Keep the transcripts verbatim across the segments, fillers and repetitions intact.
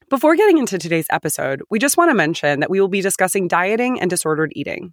Before getting into today's episode, we just want to mention that we will be discussing dieting and disordered eating.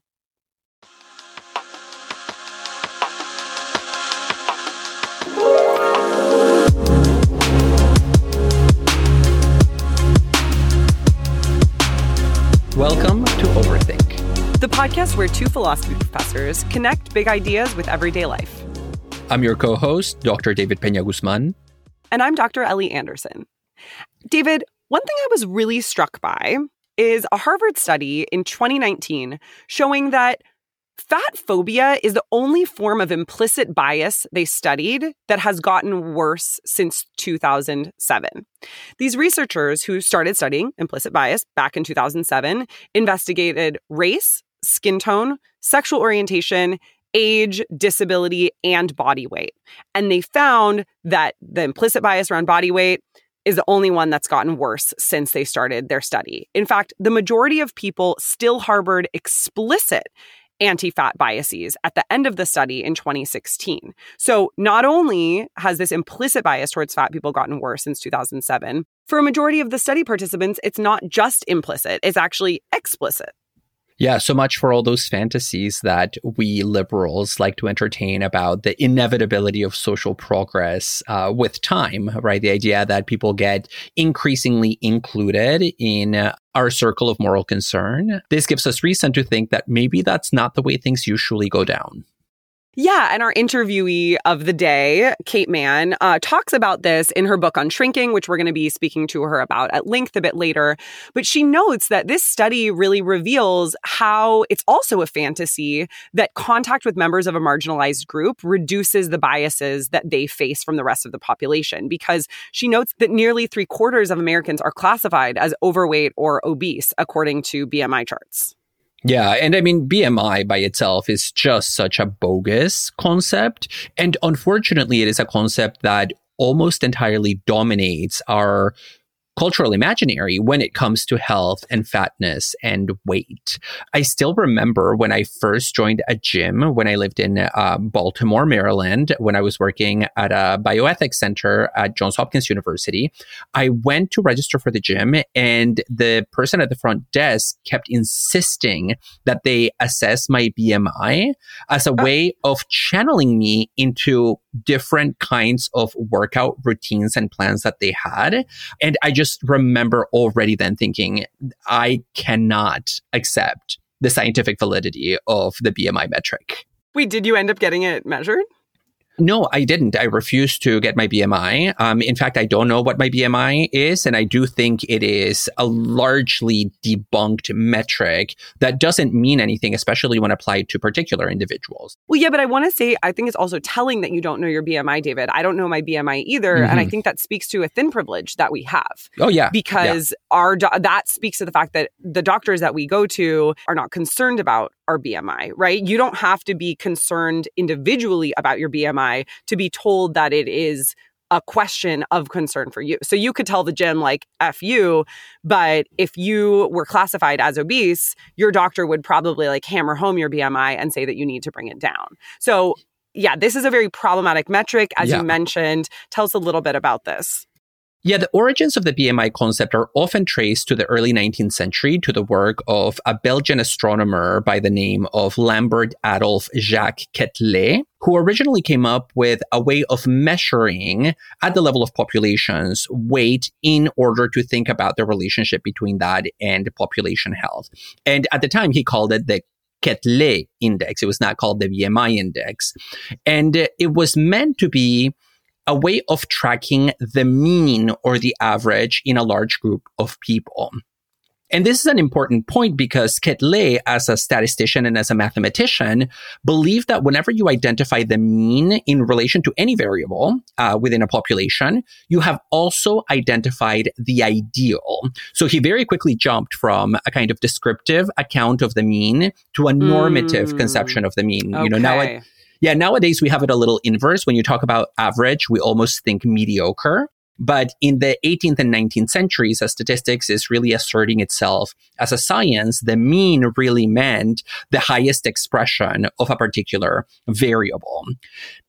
Welcome to Overthink, the podcast where two philosophy professors connect big ideas with everyday life. I'm your co-host, Doctor David Peña-Guzman. And I'm Doctor Ellie Anderson. David, one thing I was really struck by is a Harvard study in twenty nineteen showing that fat phobia is the only form of implicit bias they studied that has gotten worse since two thousand seven. These researchers who started studying implicit bias back in two thousand seven investigated race, skin tone, sexual orientation, age, disability, and body weight. And they found that the implicit bias around body weight is the only one that's gotten worse since they started their study. In fact, the majority of people still harbored explicit anti-fat biases at the end of the study in twenty sixteen. So not only has this implicit bias towards fat people gotten worse since two thousand seven, for a majority of the study participants, it's not just implicit, it's actually explicit. Yeah, so much for all those fantasies that we liberals like to entertain about the inevitability of social progress uh, with time, right? The idea that people get increasingly included in uh, our circle of moral concern. This gives us reason to think that maybe that's not the way things usually go down. Yeah, and our interviewee of the day, Kate Manne, uh, talks about this in her book on shrinking, which we're going to be speaking to her about at length a bit later. But she notes that this study really reveals how it's also a fantasy that contact with members of a marginalized group reduces the biases that they face from the rest of the population. Because she notes that nearly three quarters of Americans are classified as overweight or obese, according to B M I charts. Yeah, and I mean, B M I by itself is just such a bogus concept. And unfortunately, it is a concept that almost entirely dominates our cultural imaginary when it comes to health and fatness and weight. I still remember when I first joined a gym when I lived in uh, Baltimore, Maryland, when I was working at a bioethics center at Johns Hopkins University. I went to register for the gym, and the person at the front desk kept insisting that they assess my B M I as a way of channeling me into different kinds of workout routines and plans that they had. And I just remember already then thinking, I cannot accept the scientific validity of the B M I metric. Wait, did you end up getting it measured? No, I didn't. I refused to get my B M I. Um, in fact, I don't know what my B M I is, and I do think it is a largely debunked metric that doesn't mean anything, especially when applied to particular individuals. Well, yeah, but I want to say, I think it's also telling that you don't know your B M I, David. I don't know my B M I either, mm-hmm. and I think that speaks to a thin privilege that we have. Oh, yeah. Because yeah. our do- that speaks to the fact that the doctors that we go to are not concerned about our B M I, right? You don't have to be concerned individually about your B M I to be told that it is a question of concern for you. So you could tell the gym, like, F you, but if you were classified as obese, your doctor would probably like hammer home your B M I and say that you need to bring it down. So yeah, this is a very problematic metric, as yeah. you mentioned. Tell us a little bit about this. Yeah, the origins of the B M I concept are often traced to the early nineteenth century, to the work of a Belgian astronomer by the name of Lambert Adolphe Jacques Quetelet, who originally came up with a way of measuring at the level of populations weight in order to think about the relationship between that and population health. And at the time, he called it the Quetelet index. It was not called the B M I index. And it was meant to be a way of tracking the mean or the average in a large group of people. And this is an important point because Quetelet, as a statistician and as a mathematician, believed that whenever you identify the mean in relation to any variable uh, within a population, you have also identified the ideal. So he very quickly jumped from a kind of descriptive account of the mean to a normative mm. conception of the mean. Okay. You know, now it, Yeah, nowadays we have it a little inverse. When you talk about average, we almost think mediocre. But in the eighteenth and nineteenth centuries, as statistics is really asserting itself as a science, the mean really meant the highest expression of a particular variable.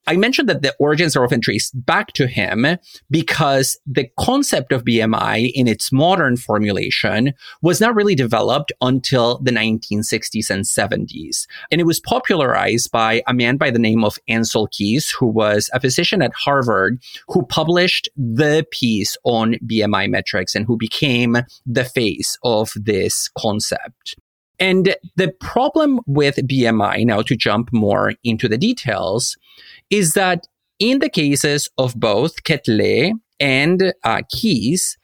I mentioned that the origins are often traced back to him because the concept of B M I in its modern formulation was not really developed until the nineteen sixties and seventies. And it was popularized by a man by the name of Ancel Keys, who was a physician at Harvard, who published the piece on B M I metrics and who became the face of this concept. And the problem with B M I, now to jump more into the details, is that in the cases of both Quetelet and uh, Keys,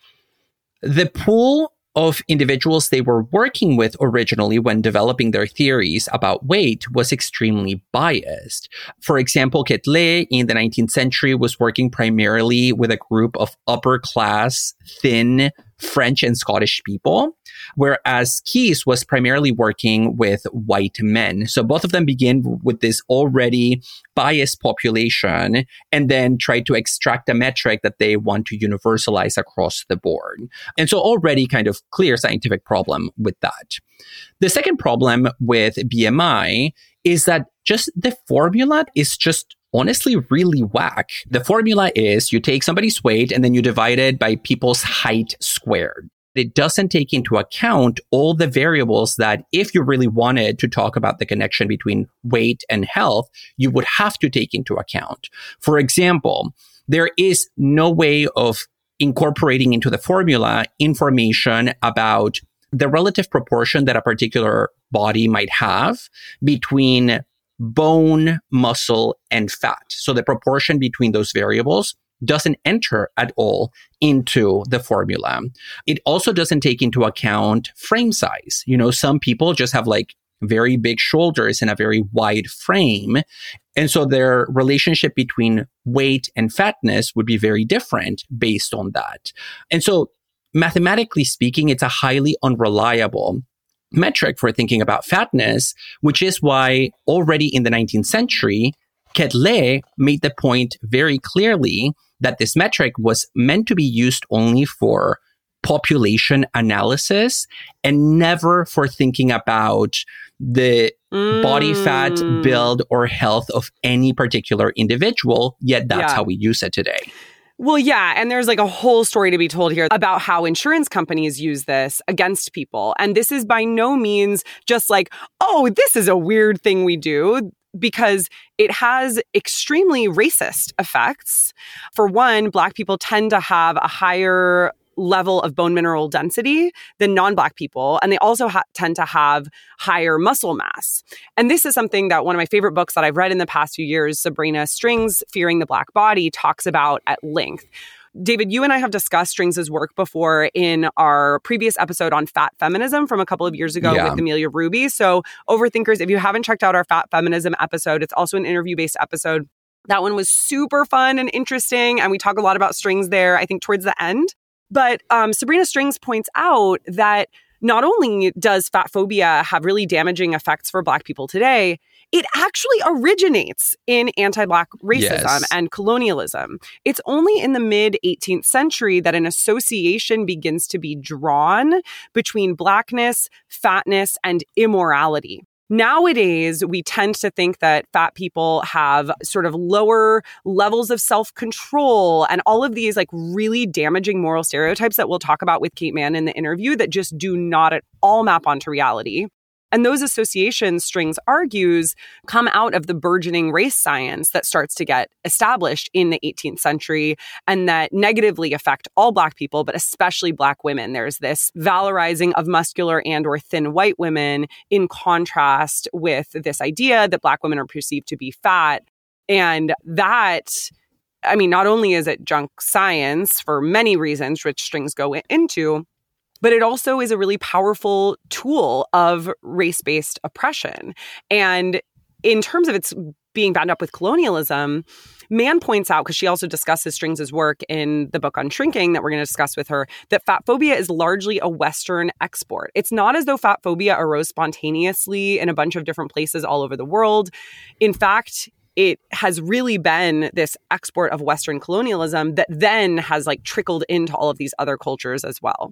the pool of individuals they were working with originally when developing their theories about weight was extremely biased. For example, Quetelet in the nineteenth century was working primarily with a group of upper class, thin French and Scottish people, whereas Keys was primarily working with white men. So both of them begin with this already biased population and then try to extract a metric that they want to universalize across the board. And so already kind of clear scientific problem with that. The second problem with B M I is that just the formula is just honestly really whack. The formula is you take somebody's weight and then you divide it by people's height squared. It doesn't take into account all the variables that if you really wanted to talk about the connection between weight and health, you would have to take into account. For example, there is no way of incorporating into the formula information about the relative proportion that a particular body might have between bone, muscle, and fat. So the proportion between those variables doesn't enter at all into the formula. It also doesn't take into account frame size. You know, some people just have like very big shoulders and a very wide frame. And so their relationship between weight and fatness would be very different based on that. And so mathematically speaking, it's a highly unreliable metric for thinking about fatness, which is why already in the nineteenth century, Quetelet made the point very clearly that this metric was meant to be used only for population analysis and never for thinking about the mm. body fat, build, or health of any particular individual, yet that's yeah. how we use it today. Well, yeah. And there's like a whole story to be told here about how insurance companies use this against people. And this is by no means just like, oh, this is a weird thing we do, because it has extremely racist effects. For one, Black people tend to have a higher level of bone mineral density than non-Black people. And they also ha- tend to have higher muscle mass. And this is something that one of my favorite books that I've read in the past few years, Sabrina Strings, Fearing the Black Body, talks about at length. David, you and I have discussed Strings' work before in our previous episode on fat feminism from a couple of years ago yeah. with Amelia Ruby. So Overthinkers, if you haven't checked out our fat feminism episode, it's also an interview-based episode. That one was super fun and interesting. And we talk a lot about Strings there, I think, towards the end. But um, Sabrina Strings points out that not only does fat phobia have really damaging effects for Black people today, it actually originates in anti-Black racism yes. and colonialism. It's only in the mid-eighteenth century that an association begins to be drawn between Blackness, fatness, and immorality. Nowadays, we tend to think that fat people have sort of lower levels of self-control and all of these like really damaging moral stereotypes that we'll talk about with Kate Manne in the interview that just do not at all map onto reality. And those associations, Strings argues, come out of the burgeoning race science that starts to get established in the eighteenth century and that negatively affect all Black people, but especially Black women. There's this valorizing of muscular and or thin white women in contrast with this idea that Black women are perceived to be fat. And that, I mean, not only is it junk science for many reasons, which Strings go into, but it also is a really powerful tool of race-based oppression. And in terms of its being bound up with colonialism, Manne points out, because she also discusses Strings' work in the book on shrinking that we're going to discuss with her, that fat phobia is largely a Western export. It's not as though fat phobia arose spontaneously in a bunch of different places all over the world. In fact, it has really been this export of Western colonialism that then has like trickled into all of these other cultures as well.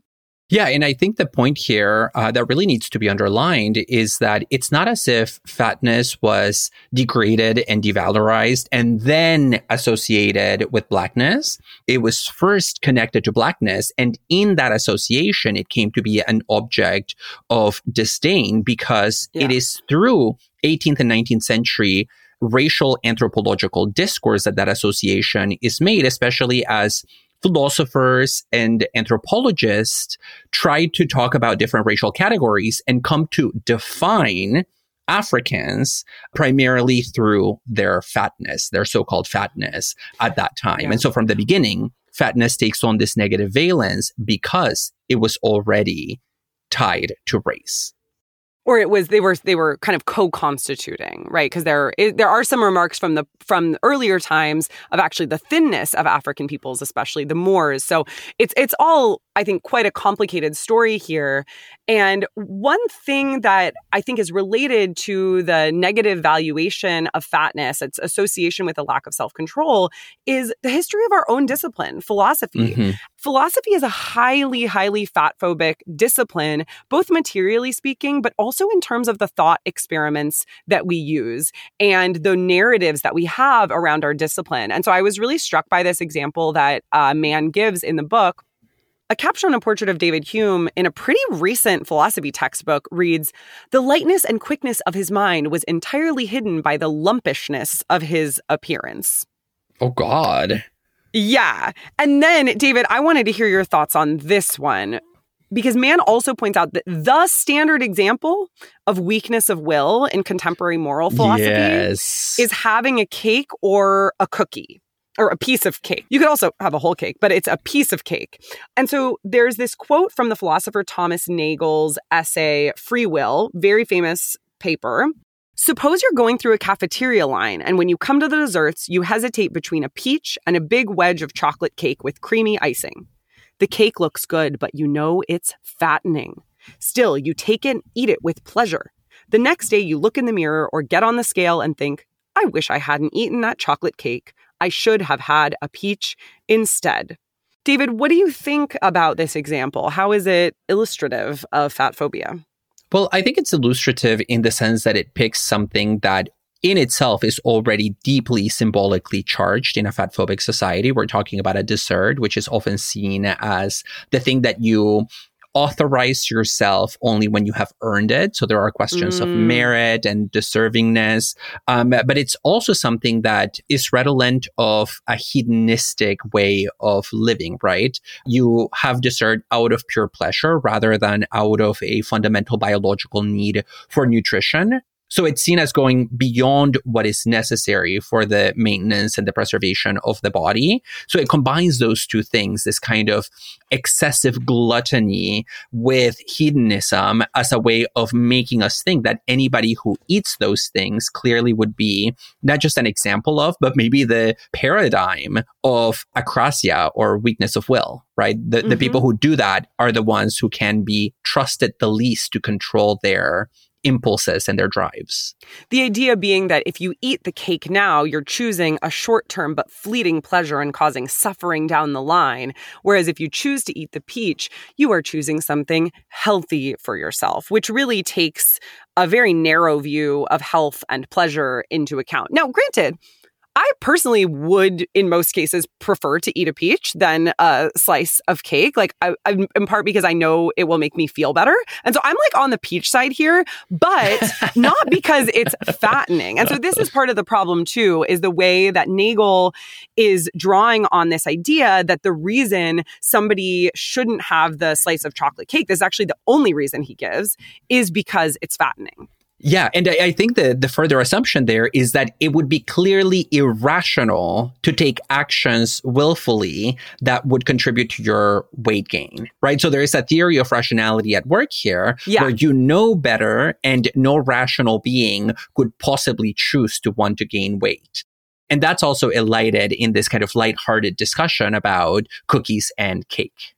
Yeah, and I think the point here uh, that really needs to be underlined is that it's not as if fatness was degraded and devalorized and then associated with blackness. It was first connected to blackness, and in that association, it came to be an object of disdain because yeah. it is through eighteenth and nineteenth century racial anthropological discourse that that association is made, especially as philosophers and anthropologists tried to talk about different racial categories and come to define Africans primarily through their fatness, their so-called fatness at that time. Yeah. And so from the beginning, fatness takes on this negative valence because it was already tied to race. Or it was they were they were kind of co-constituting, right? Because there is, there are some remarks from the from earlier times of actually the thinness of African peoples, especially the Moors. So it's it's all, I think, quite a complicated story here. And one thing that I think is related to the negative valuation of fatness, its association with a lack of self-control, is the history of our own discipline, philosophy. Mm-hmm. Philosophy is a highly, highly fat-phobic discipline, both materially speaking, but also in terms of the thought experiments that we use and the narratives that we have around our discipline. And so I was really struck by this example that uh, Mann gives in the book. A caption on a portrait of David Hume in a pretty recent philosophy textbook reads, "The lightness and quickness of his mind was entirely hidden by the lumpishness of his appearance." Oh, God. Yeah. And then, David, I wanted to hear your thoughts on this one, because Mann also points out that the standard example of weakness of will in contemporary moral philosophy yes. is having a cake or a cookie. Or a piece of cake. You could also have a whole cake, but it's a piece of cake. And so there's this quote from the philosopher Thomas Nagel's essay, Free Will, very famous paper. "Suppose you're going through a cafeteria line, and when you come to the desserts, you hesitate between a peach and a big wedge of chocolate cake with creamy icing. The cake looks good, but you know it's fattening. Still, you take it and eat it with pleasure. The next day, you look in the mirror or get on the scale and think, I wish I hadn't eaten that chocolate cake. I should have had a peach instead." David, what do you think about this example? How is it illustrative of fat phobia? Well, I think it's illustrative in the sense that it picks something that in itself is already deeply symbolically charged in a fat phobic society. We're talking about a dessert, which is often seen as the thing that you authorize yourself only when you have earned it. So there are questions mm. of merit and deservingness. Um, but it's also something that is redolent of a hedonistic way of living, right? You have dessert out of pure pleasure rather than out of a fundamental biological need for nutrition. So it's seen as going beyond what is necessary for the maintenance and the preservation of the body. So it combines those two things, this kind of excessive gluttony with hedonism as a way of making us think that anybody who eats those things clearly would be not just an example of, but maybe the paradigm of acrasia or weakness of will, right? The, mm-hmm. the people who do that are the ones who can be trusted the least to control their impulses and their drives. The idea being that if you eat the cake now, you're choosing a short-term but fleeting pleasure and causing suffering down the line. Whereas if you choose to eat the peach, you are choosing something healthy for yourself, which really takes a very narrow view of health and pleasure into account. Now, granted, I personally would, in most cases, prefer to eat a peach than a slice of cake. Like, I, I, in part because I know it will make me feel better. And so I'm like on the peach side here, but not because it's fattening. And so this is part of the problem, too, is the way that Nagel is drawing on this idea that the reason somebody shouldn't have the slice of chocolate cake, this is actually the only reason he gives, is because it's fattening. Yeah, and I, I think the, the further assumption there is that it would be clearly irrational to take actions willfully that would contribute to your weight gain, right? So there is a theory of rationality at work here yeah. where you know better and no rational being could possibly choose to want to gain weight. And that's also elided in this kind of lighthearted discussion about cookies and cake.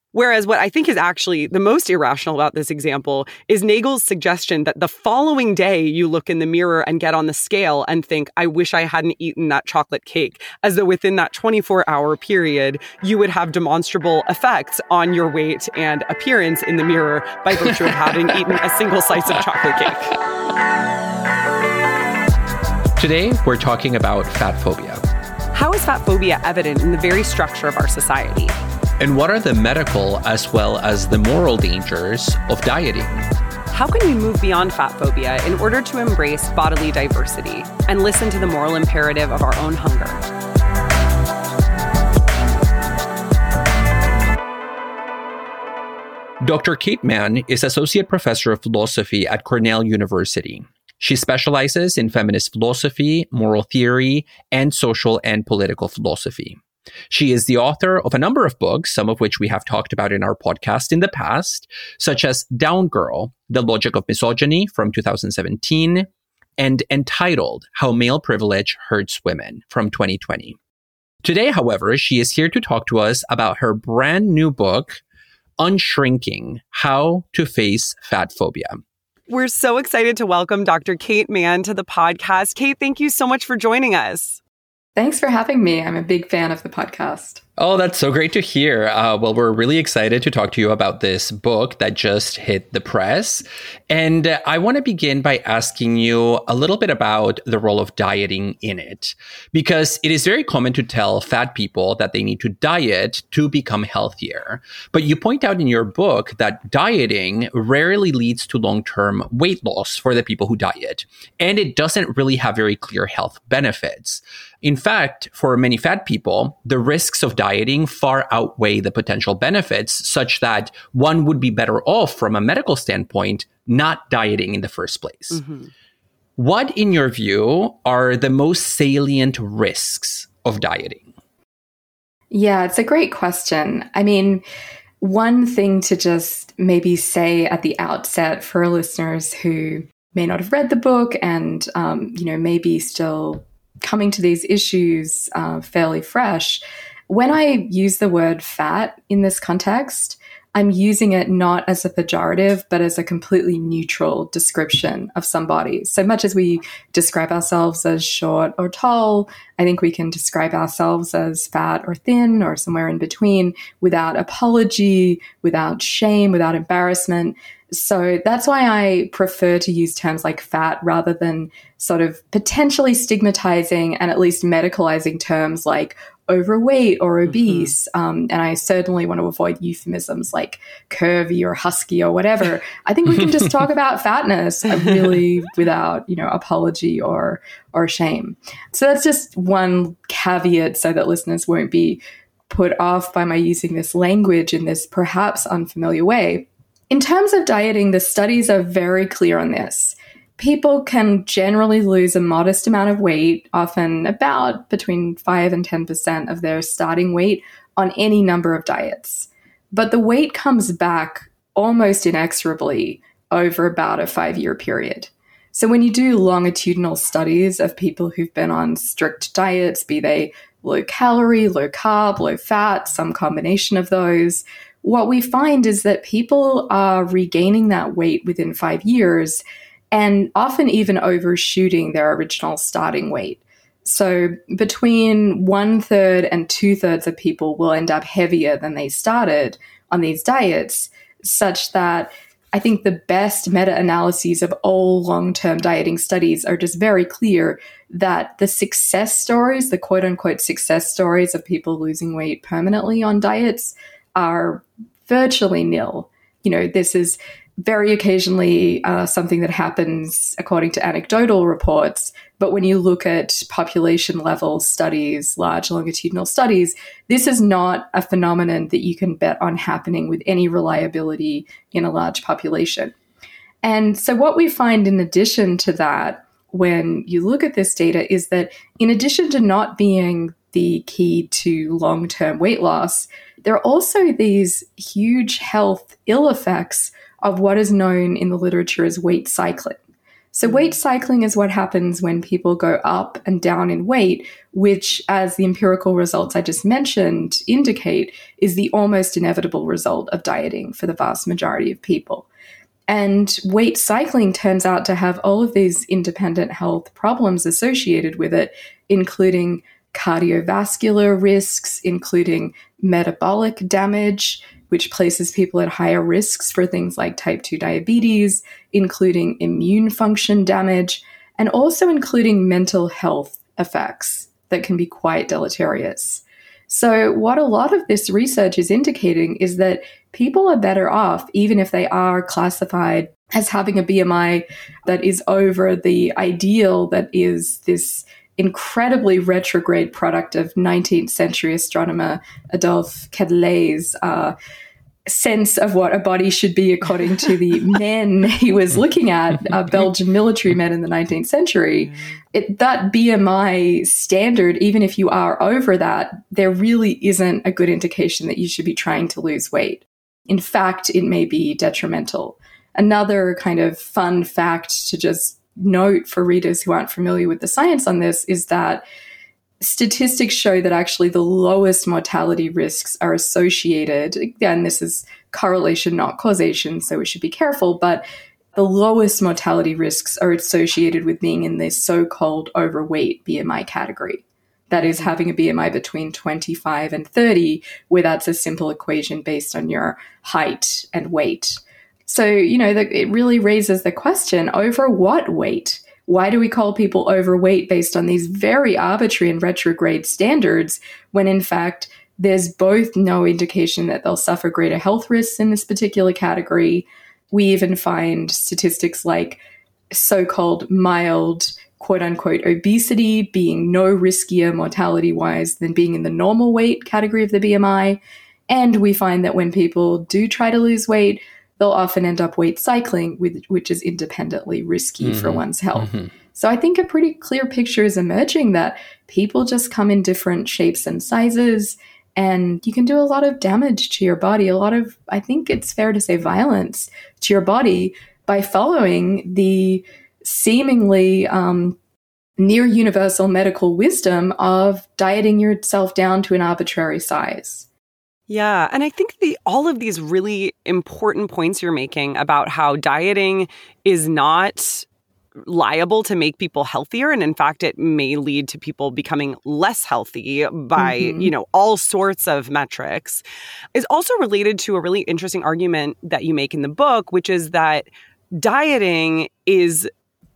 Whereas what I think is actually the most irrational about this example is Nagel's suggestion that the following day you look in the mirror and get on the scale and think, I wish I hadn't eaten that chocolate cake, as though within that twenty-four hour period, you would have demonstrable effects on your weight and appearance in the mirror by virtue of having eaten a single slice of chocolate cake. Today, we're talking about fat phobia. How is fat phobia evident in the very structure of our society? And what are the medical as well as the moral dangers of dieting? How can we move beyond fat phobia in order to embrace bodily diversity and listen to the moral imperative of our own hunger? Doctor Kate Manne is Associate Professor of Philosophy at Cornell University. She specializes in feminist philosophy, moral theory, and social and political philosophy. She is the author of a number of books, some of which we have talked about in our podcast in the past, such as Down Girl, The Logic of Misogyny from two thousand seventeen, and Entitled, How Male Privilege Hurts Women from twenty twenty. Today, however, she is here to talk to us about her brand new book, Unshrinking, How to Face Fat Phobia. We're so excited to welcome Doctor Kate Manne to the podcast. Kate, thank you so much for joining us. Thanks for having me. I'm a big fan of the podcast. Oh, that's so great to hear. Uh, well, we're really excited to talk to you about this book that just hit the press. And uh, I want to begin by asking you a little bit about the role of dieting in it, because it is very common to tell fat people that they need to diet to become healthier. But you point out in your book that dieting rarely leads to long-term weight loss for the people who diet, and it doesn't really have very clear health benefits. In fact, for many fat people, the risks of dieting far outweigh the potential benefits, such that one would be better off from a medical standpoint not dieting in the first place. Mm-hmm. What, in your view, are the most salient risks of dieting? Yeah, it's a great question. I mean, one thing to just maybe say at the outset for listeners who may not have read the book and, um, you know, maybe still coming to these issues uh, fairly fresh, when I use the word fat in this context, I'm using it not as a pejorative, but as a completely neutral description of somebody. So much as we describe ourselves as short or tall, I think we can describe ourselves as fat or thin or somewhere in between without apology, without shame, without embarrassment. So that's why I prefer to use terms like fat rather than sort of potentially stigmatizing and at least medicalizing terms like overweight or obese. Mm-hmm. Um, and I certainly want to avoid euphemisms like curvy or husky or whatever. I think we can just talk about fatness really without, you know, apology or or shame. So that's just one caveat so that listeners won't be put off by my using this language in this perhaps unfamiliar way. In terms of dieting, the studies are very clear on this. People can generally lose a modest amount of weight, often about between five and ten percent of their starting weight on any number of diets. But the weight comes back almost inexorably over about a five-year period. So when you do longitudinal studies of people who've been on strict diets, be they low calorie, low carb, low fat, some combination of those, what we find is that people are regaining that weight within five years and often even overshooting their original starting weight. So between one third and two thirds of people will end up heavier than they started on these diets, such that I think the best meta-analyses of all long-term dieting studies are just very clear that the success stories, the quote-unquote success stories of people losing weight permanently on diets are virtually nil. You know, this is very occasionally uh, something that happens according to anecdotal reports. But when you look at population level studies, large longitudinal studies, this is not a phenomenon that you can bet on happening with any reliability in a large population. And so what we find in addition to that, when you look at this data, is that in addition to not being the key to long-term weight loss, there are also these huge health ill effects of what is known in the literature as weight cycling. So weight cycling is what happens when people go up and down in weight, which, as the empirical results I just mentioned indicate, is the almost inevitable result of dieting for the vast majority of people. And weight cycling turns out to have all of these independent health problems associated with it, including cardiovascular risks, including metabolic damage, which places people at higher risks for things like type two diabetes, including immune function damage, and also including mental health effects that can be quite deleterious. So what a lot of this research is indicating is that people are better off, even if they are classified as having a B M I that is over the ideal that is this incredibly retrograde product of nineteenth century astronomer Adolphe Quetelet's uh, sense of what a body should be according to the men he was looking at, uh, Belgian military men in the nineteenth century. It, that B M I standard, even if you are over that, there really isn't a good indication that you should be trying to lose weight. In fact, it may be detrimental. Another kind of fun fact to just note for readers who aren't familiar with the science on this is that statistics show that actually the lowest mortality risks are associated. Again, this is correlation, not causation, so we should be careful, but the lowest mortality risks are associated with being in this so-called overweight B M I category. That is having a B M I between twenty-five and thirty, where that's a simple equation based on your height and weight. So, you know, the, it really raises the question, over what weight? Why do we call people overweight based on these very arbitrary and retrograde standards when, in fact, there's both no indication that they'll suffer greater health risks in this particular category? We even find statistics like so-called mild, quote-unquote, obesity being no riskier mortality-wise than being in the normal weight category of the B M I. And we find that when people do try to lose weight, they'll often end up weight cycling, with, which is independently risky mm-hmm. for one's health. Mm-hmm. So I think a pretty clear picture is emerging that people just come in different shapes and sizes, and you can do a lot of damage to your body, a lot of, I think it's fair to say, violence to your body by following the seemingly um, near universal medical wisdom of dieting yourself down to an arbitrary size. Yeah. And I think the all of these really important points you're making about how dieting is not liable to make people healthier. And in fact, it may lead to people becoming less healthy by, mm-hmm. you know, all sorts of metrics, is also related to a really interesting argument that you make in the book, which is that dieting is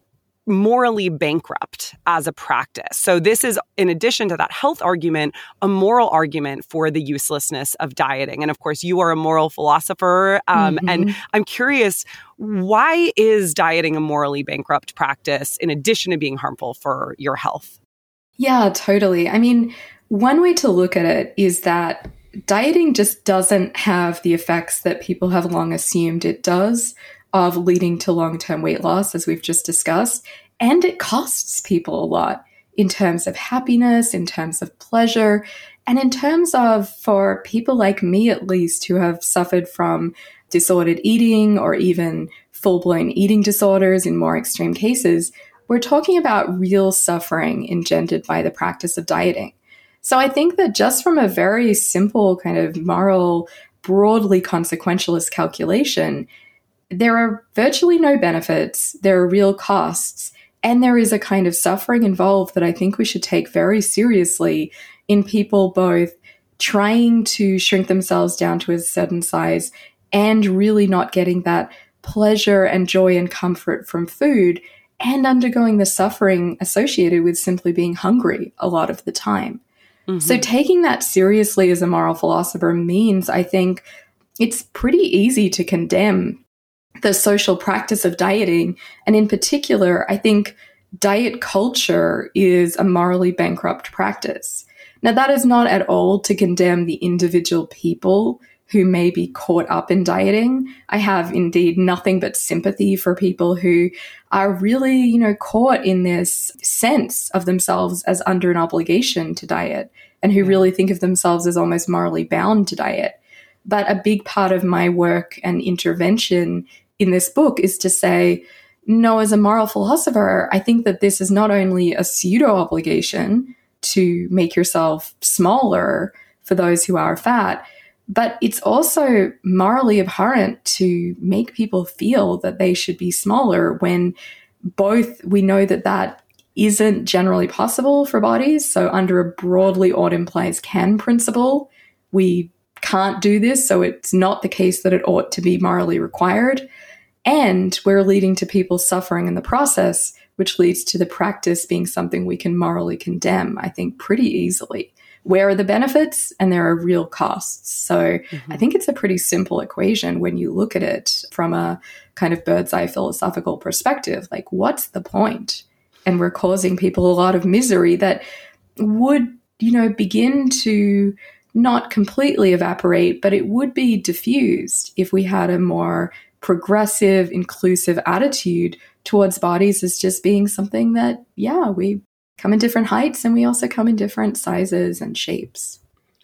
morally bankrupt as a practice. So this is, in addition to that health argument, a moral argument for the uselessness of dieting. And of course, you are a moral philosopher. Um, mm-hmm. And I'm curious, why is dieting a morally bankrupt practice in addition to being harmful for your health? Yeah, totally. I mean, one way to look at it is that dieting just doesn't have the effects that people have long assumed it does, of leading to long-term weight loss, as we've just discussed. And it costs people a lot in terms of happiness, in terms of pleasure, and in terms of, for people like me at least, who have suffered from disordered eating or even full-blown eating disorders in more extreme cases, we're talking about real suffering engendered by the practice of dieting. So I think that just from a very simple kind of moral, broadly consequentialist calculation, there are virtually no benefits, there are real costs, and there is a kind of suffering involved that I think we should take very seriously in people both trying to shrink themselves down to a certain size and really not getting that pleasure and joy and comfort from food, and undergoing the suffering associated with simply being hungry a lot of the time. Mm-hmm. So taking that seriously as a moral philosopher means, I think, it's pretty easy to condemn the social practice of dieting. And in particular, I think diet culture is a morally bankrupt practice. Now, that is not at all to condemn the individual people who may be caught up in dieting. I have indeed nothing but sympathy for people who are really, you know, caught in this sense of themselves as under an obligation to diet, and who really think of themselves as almost morally bound to diet. But a big part of my work and intervention in this book is to say, no, as a moral philosopher, I think that this is not only a pseudo obligation to make yourself smaller for those who are fat, but it's also morally abhorrent to make people feel that they should be smaller when both we know that that isn't generally possible for bodies. So under a broadly ought implies can principle, we can't do this. So it's not the case that it ought to be morally required. And we're leading to people suffering in the process, which leads to the practice being something we can morally condemn, I think, pretty easily. Where are the benefits? And there are real costs. So mm-hmm. I think it's a pretty simple equation when you look at it from a kind of bird's eye philosophical perspective. Like, what's the point? And we're causing people a lot of misery that would, you know, begin to not completely evaporate, but it would be diffused if we had a more progressive, inclusive attitude towards bodies as just being something that, yeah, we come in different heights and we also come in different sizes and shapes.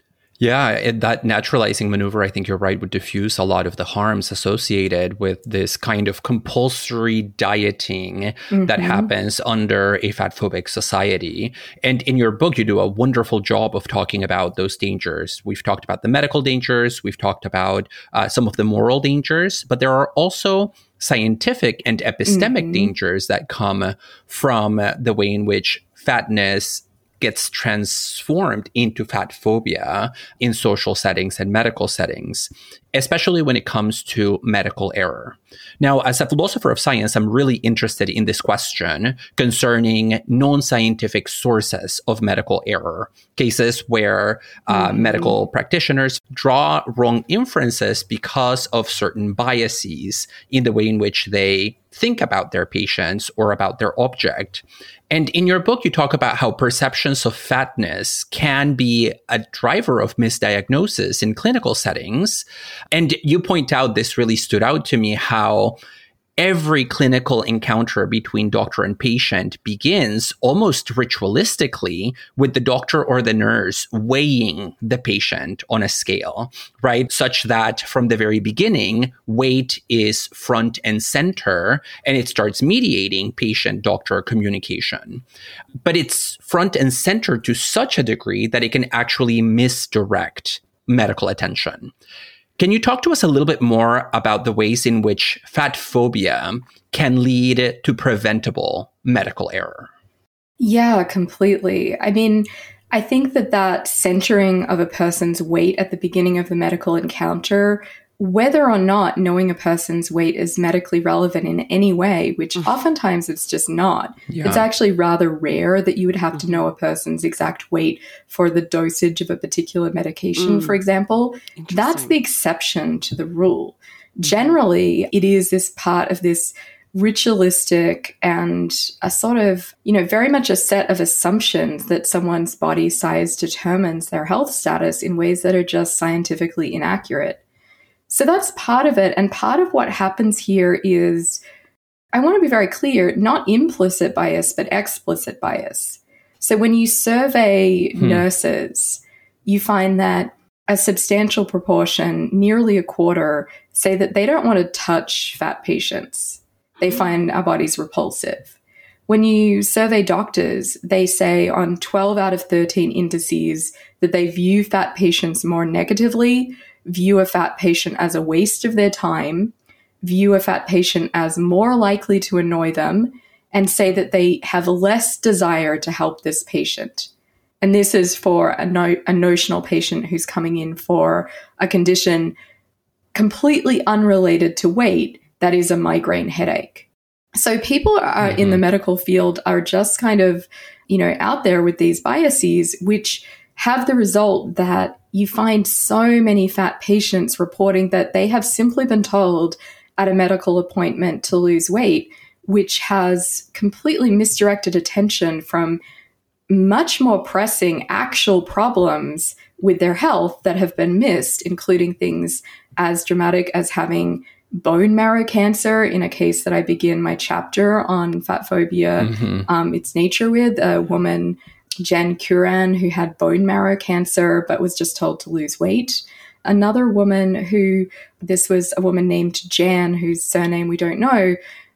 Yeah, it, that naturalizing maneuver, I think you're right, would diffuse a lot of the harms associated with this kind of compulsory dieting mm-hmm. that happens under a fat-phobic society. And in your book, you do a wonderful job of talking about those dangers. We've talked about the medical dangers. We've talked about uh, some of the moral dangers, but there are also scientific and epistemic mm-hmm. dangers that come from the way in which fatness gets transformed into fat phobia in social settings and medical settings, especially when it comes to medical error. Now, as a philosopher of science, I'm really interested in this question concerning non-scientific sources of medical error, cases where uh, mm-hmm. medical practitioners draw wrong inferences because of certain biases in the way in which they think about their patients or about their object. And in your book, you talk about how perceptions of fatness can be a driver of misdiagnosis in clinical settings. And you point out, this really stood out to me, how every clinical encounter between doctor and patient begins almost ritualistically with the doctor or the nurse weighing the patient on a scale, right? Such that from the very beginning, weight is front and center, and it starts mediating patient-doctor communication. But it's front and center to such a degree that it can actually misdirect medical attention. Can you talk to us a little bit more about the ways in which fat phobia can lead to preventable medical error? Yeah, completely. I mean, I think that that centering of a person's weight at the beginning of the medical encounter, whether or not knowing a person's weight is medically relevant in any way, which mm-hmm. oftentimes it's just not. Yeah. It's actually rather rare that you would have mm-hmm. to know a person's exact weight for the dosage of a particular medication, mm. for example. That's the exception to the rule. Mm-hmm. Generally, it is this part of this ritualistic and a sort of, you know, very much a set of assumptions that someone's body size determines their health status in ways that are just scientifically inaccurate. So that's part of it. And part of what happens here is, I want to be very clear, not implicit bias, but explicit bias. So when you survey hmm. nurses, you find that a substantial proportion, nearly a quarter, say that they don't want to touch fat patients. They find our bodies repulsive. When you survey doctors, they say on twelve out of thirteen indices that they view fat patients more negatively, view a fat patient as a waste of their time, view a fat patient as more likely to annoy them, and say that they have less desire to help this patient. And this is for a, no- a notional patient who's coming in for a condition completely unrelated to weight, that is a migraine headache. So people are, mm-hmm. in the medical field are just kind of, you know, out there with these biases, which have the result that you find so many fat patients reporting that they have simply been told at a medical appointment to lose weight, which has completely misdirected attention from much more pressing actual problems with their health that have been missed, including things as dramatic as having bone marrow cancer in a case that I begin my chapter on fat phobia, mm-hmm. um, its nature with, a woman, Jen Curran, who had bone marrow cancer but was just told to lose weight. Another woman who, this was a woman named Jan, whose surname we don't know,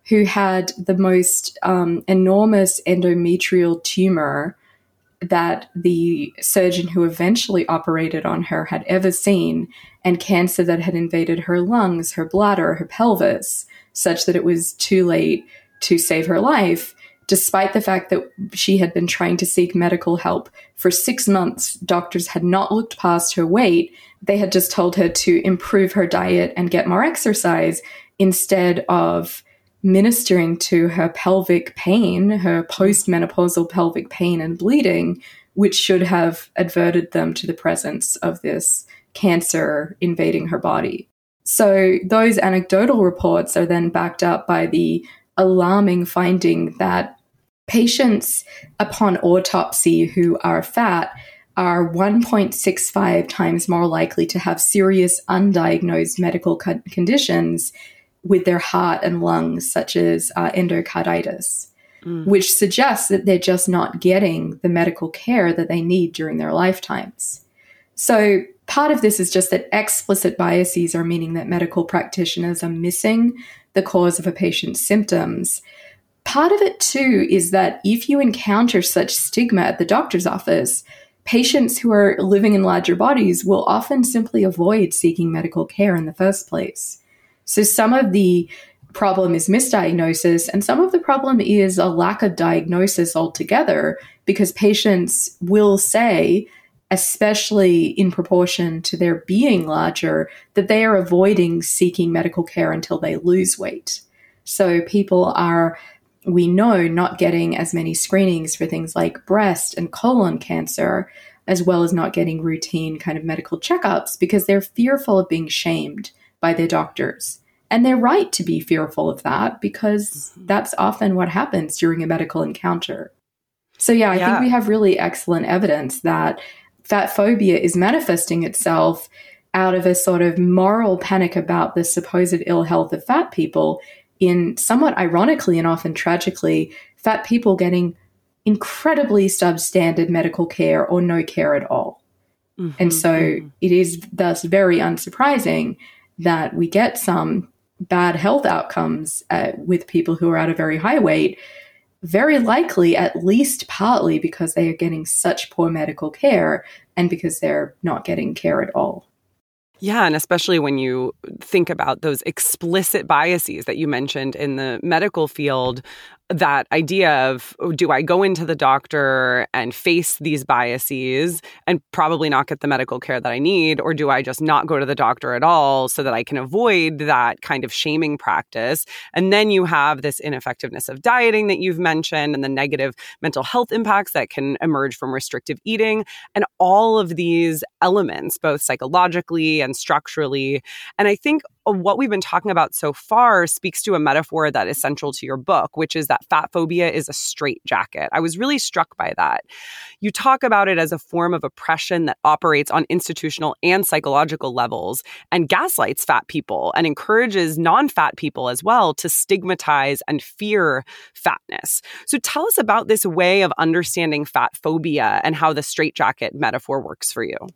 who had the most um, enormous endometrial tumor that the surgeon who eventually operated on her had ever seen, and cancer that had invaded her lungs, her bladder, her pelvis, such that it was too late to save her life. Despite the fact that she had been trying to seek medical help for six months, doctors had not looked past her weight. They had just told her to improve her diet and get more exercise instead of ministering to her pelvic pain, her postmenopausal pelvic pain and bleeding, which should have adverted them to the presence of this cancer invading her body. So those anecdotal reports are then backed up by the alarming finding that patients upon autopsy who are fat are one point six five times more likely to have serious undiagnosed medical co- conditions with their heart and lungs, such as uh, endocarditis, mm. which suggests that they're just not getting the medical care that they need during their lifetimes. So part of this is just that explicit biases are meaning that medical practitioners are missing the cause of a patient's symptoms. Part of it, too, is that if you encounter such stigma at the doctor's office, patients who are living in larger bodies will often simply avoid seeking medical care in the first place. So some of the problem is misdiagnosis, and some of the problem is a lack of diagnosis altogether, because patients will say, especially in proportion to their being larger, that they are avoiding seeking medical care until they lose weight. So people are, we know, not getting as many screenings for things like breast and colon cancer, as well as not getting routine kind of medical checkups because they're fearful of being shamed by their doctors. And they're right to be fearful of that because that's often what happens during a medical encounter. So yeah, I yeah. think we have really excellent evidence that fat phobia is manifesting itself out of a sort of moral panic about the supposed ill health of fat people in, somewhat ironically and often tragically, fat people getting incredibly substandard medical care or no care at all. Mm-hmm, and so mm-hmm. it is thus very unsurprising that we get some bad health outcomes uh, with people who are at a very high weight, very likely at least partly because they are getting such poor medical care and because they're not getting care at all. Yeah, and especially when you think about those explicit biases that you mentioned in the medical field, that idea of, do I go into the doctor and face these biases and probably not get the medical care that I need, or do I just not go to the doctor at all so that I can avoid that kind of shaming practice? And then you have this ineffectiveness of dieting that you've mentioned and the negative mental health impacts that can emerge from restrictive eating and all of these elements, both psychologically and structurally. And I think what we've been talking about so far speaks to a metaphor that is central to your book, which is that fat phobia is a straitjacket. I was really struck by that. You talk about it as a form of oppression that operates on institutional and psychological levels and gaslights fat people and encourages non-fat people as well to stigmatize and fear fatness. So tell us about this way of understanding fat phobia and how the straitjacket metaphor works for you.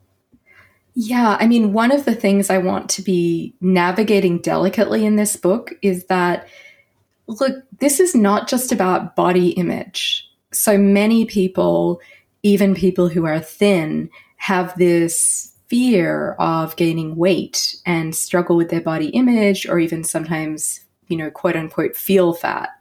Yeah, I mean, one of the things I want to be navigating delicately in this book is that, look, this is not just about body image. So many people, even people who are thin, have this fear of gaining weight and struggle with their body image, or even sometimes, you know, quote unquote, feel fat.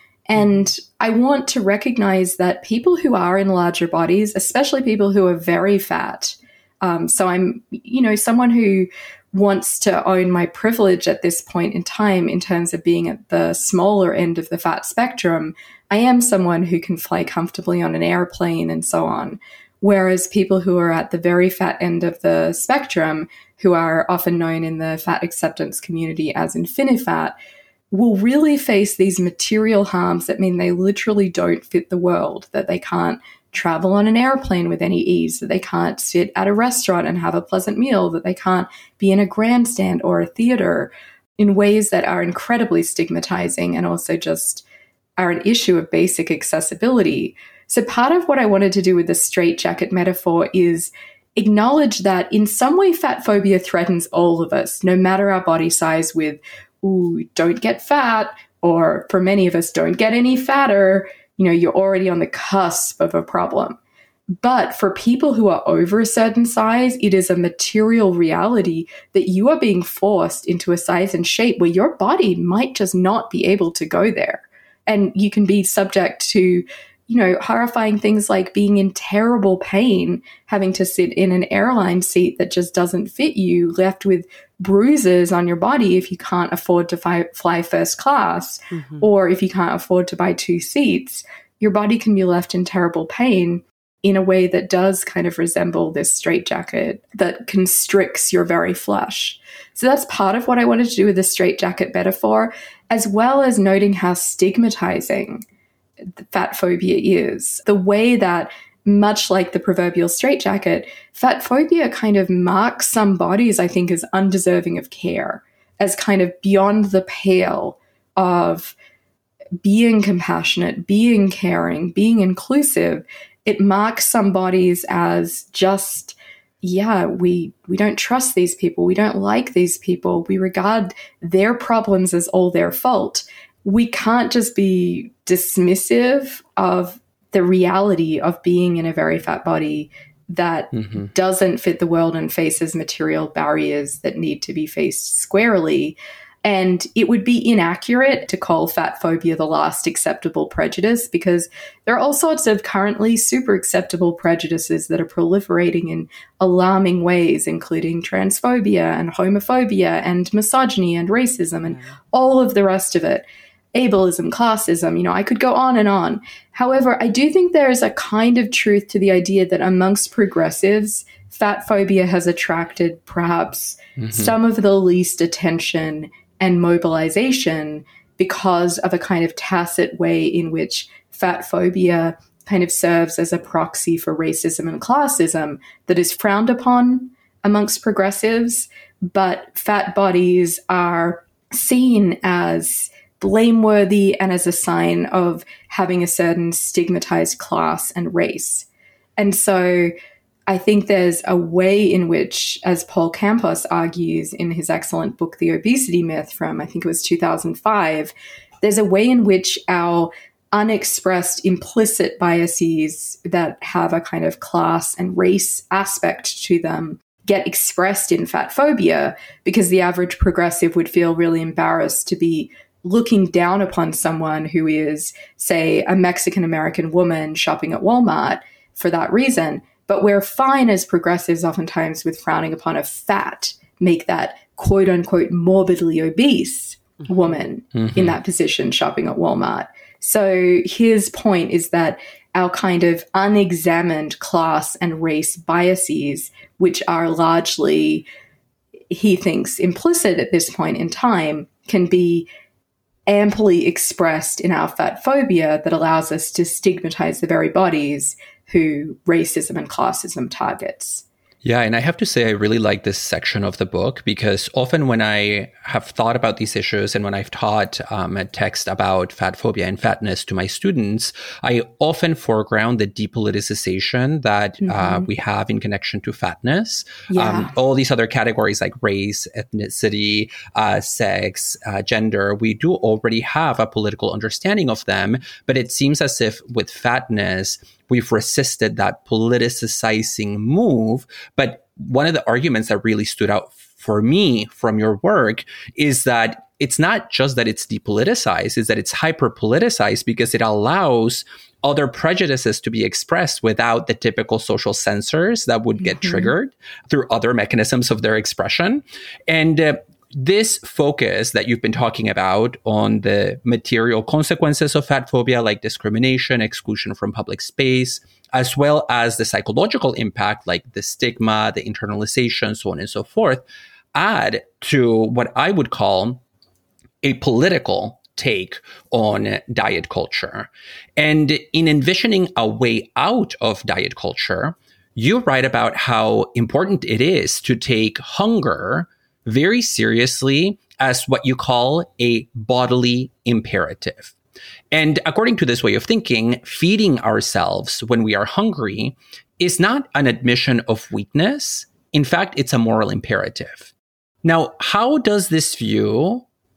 And I want to recognize that people who are in larger bodies, especially people who are very fat, Um, so I'm, you know, someone who wants to own my privilege at this point in time in terms of being at the smaller end of the fat spectrum. I am someone who can fly comfortably on an airplane and so on. Whereas people who are at the very fat end of the spectrum, who are often known in the fat acceptance community as InfiniFat, will really face these material harms that mean they literally don't fit the world, that they can't travel on an airplane with any ease, that they can't sit at a restaurant and have a pleasant meal, that they can't be in a grandstand or a theater, in ways that are incredibly stigmatizing and also just are an issue of basic accessibility. So part of what I wanted to do with the straitjacket metaphor is acknowledge that in some way fat phobia threatens all of us, no matter our body size, with ooh, don't get fat, or for many of us, don't get any fatter, you know, you're already on the cusp of a problem. But for people who are over a certain size, it is a material reality that you are being forced into a size and shape where your body might just not be able to go there. And you can be subject to, you know, horrifying things like being in terrible pain, having to sit in an airline seat that just doesn't fit you, left with bruises on your body if you can't afford to fi- fly first class, mm-hmm. or if you can't afford to buy two seats. Your body can be left in terrible pain in a way that does kind of resemble this straitjacket that constricts your very flesh. So that's part of what I wanted to do with the straitjacket metaphor, as well as noting how stigmatizing fat phobia is. The way that, much like the proverbial straitjacket, fat phobia kind of marks some bodies, I think, as undeserving of care, as kind of beyond the pale of being compassionate, being caring, being inclusive. It marks some bodies as just, yeah, we we don't trust these people. We don't like these people. We regard their problems as all their fault. We can't just be dismissive of the reality of being in a very fat body that mm-hmm. doesn't fit the world and faces material barriers that need to be faced squarely. And it would be inaccurate to call fat phobia the last acceptable prejudice, because there are all sorts of currently super acceptable prejudices that are proliferating in alarming ways, including transphobia and homophobia and misogyny and racism and all of the rest of it. Ableism, classism, you know, I could go on and on. However, I do think there is a kind of truth to the idea that amongst progressives, fat phobia has attracted perhaps mm-hmm. some of the least attention and mobilization because of a kind of tacit way in which fat phobia kind of serves as a proxy for racism and classism that is frowned upon amongst progressives, but fat bodies are seen as blameworthy and as a sign of having a certain stigmatized class and race. And so I think there's a way in which, as Paul Campos argues in his excellent book, The Obesity Myth, from I think it was two thousand five, there's a way in which our unexpressed implicit biases that have a kind of class and race aspect to them get expressed in fat phobia, because the average progressive would feel really embarrassed to be looking down upon someone who is, say, a Mexican-American woman shopping at Walmart for that reason. But we're fine as progressives oftentimes with frowning upon a fat, make that quote-unquote morbidly obese mm-hmm. woman mm-hmm. in that position shopping at Walmart. So his point is that our kind of unexamined class and race biases, which are largely, he thinks, implicit at this point in time, can be amply expressed in our fat phobia that allows us to stigmatize the very bodies who racism and classism targets. Yeah, and I have to say, I really like this section of the book, because often when I have thought about these issues and when I've taught um, a text about fat phobia and fatness to my students, I often foreground the depoliticization that mm-hmm. uh, we have in connection to fatness. Yeah. Um, all these other categories like race, ethnicity, uh, sex, uh, gender, we do already have a political understanding of them, but it seems as if with fatness, we've resisted that politicizing move. But one of the arguments that really stood out for me from your work is that it's not just that it's depoliticized, it's that it's hyper-politicized because it allows other prejudices to be expressed without the typical social censors that would get mm-hmm. triggered through other mechanisms of their expression. And uh, this focus that you've been talking about on the material consequences of fat phobia, like discrimination, exclusion from public space, as well as the psychological impact, like the stigma, the internalization, so on and so forth, add to what I would call a political take on diet culture. And in envisioning a way out of diet culture, you write about how important it is to take hunger very seriously as what you call a bodily imperative. And according to this way of thinking, feeding ourselves when we are hungry is not an admission of weakness. In fact, it's a moral imperative. Now, how does this view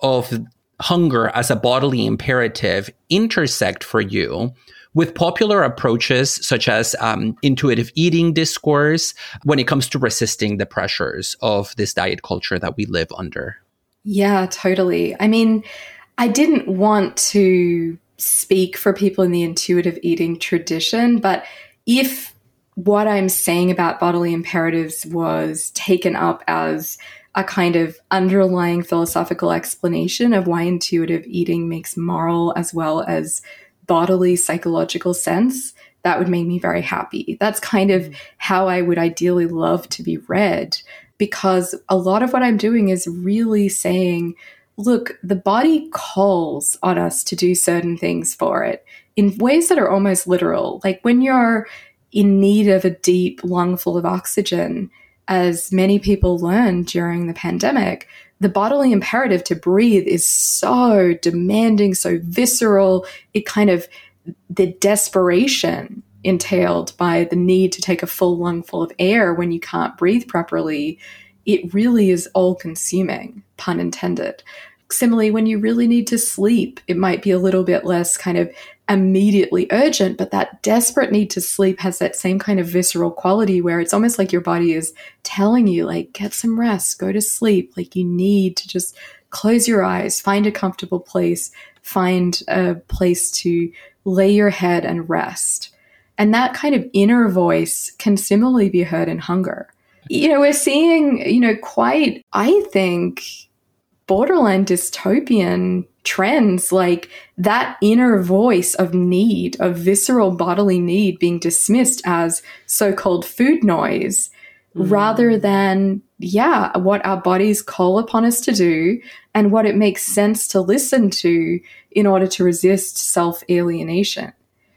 of hunger as a bodily imperative intersect for you with popular approaches such as um, intuitive eating discourse when it comes to resisting the pressures of this diet culture that we live under? Yeah, totally. I mean, I didn't want to speak for people in the intuitive eating tradition, but if what I'm saying about bodily imperatives was taken up as a kind of underlying philosophical explanation of why intuitive eating makes moral as well as bodily psychological sense, that would make me very happy. That's kind of how I would ideally love to be read, because a lot of what I'm doing is really saying, look, the body calls on us to do certain things for it in ways that are almost literal. Like when you're in need of a deep lungful of oxygen, as many people learned during the pandemic, the bodily imperative to breathe is so demanding, so visceral. It kind of, the desperation entailed by the need to take a full lungful of air when you can't breathe properly, it really is all-consuming, pun intended. Similarly, when you really need to sleep, it might be a little bit less kind of immediately urgent, but that desperate need to sleep has that same kind of visceral quality where it's almost like your body is telling you, like, get some rest, go to sleep. Like you need to just close your eyes, find a comfortable place, find a place to lay your head and rest. And that kind of inner voice can similarly be heard in hunger. You know, we're seeing, you know, quite, I think, borderline dystopian trends, like that inner voice of need, of visceral bodily need being dismissed as so-called food noise, mm. rather than, yeah, what our bodies call upon us to do and what it makes sense to listen to in order to resist self-alienation.